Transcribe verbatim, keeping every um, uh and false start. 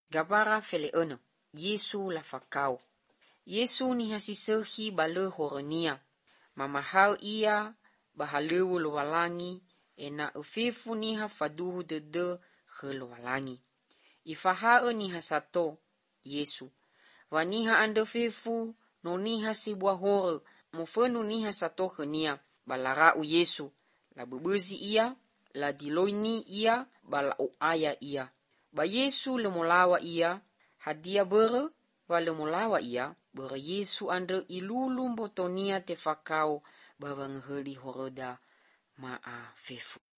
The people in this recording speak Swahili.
Gabara fele ene, Yesu la fakao. Yesu ni hasisehi bale horonia. Mamahau ia bahalewu lowalangi, ena ufefu ni hafaduhu dede he lowalangi. Ifahao ni hasato, Yesu. Waniha ande fefu, no ni hasibwa hore, mufenu ni hasato henia, balarau Yesu. La bebezi ia, la diloini ia, bala oaya ia. Ba Yesu lemolawa ia, hadia bere, wa lemolawa ia, bere Yesu andre ilulu mbotonia tefakao, bawang heli horoda maa fefu.